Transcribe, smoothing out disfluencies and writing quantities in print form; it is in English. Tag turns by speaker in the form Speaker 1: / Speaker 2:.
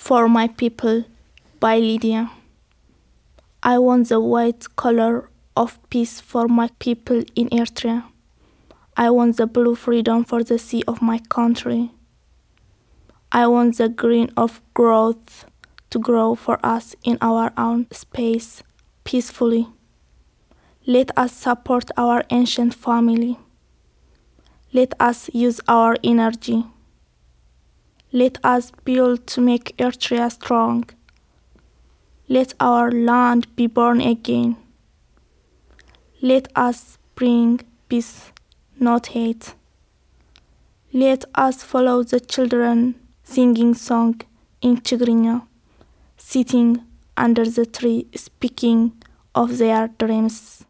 Speaker 1: For My People by Lydia. I want the white color of peace for my people in Eritrea. I want the blue freedom for the sea of my country. I want the green of growth to grow for us in our own space, peacefully. Let us support our ancient family. Let us use our energy. Let us build to make Eritrea strong. Let our land be born again. Let us bring peace, not hate. Let us follow the children singing song in Tigrinya, sitting under the tree speaking of their dreams.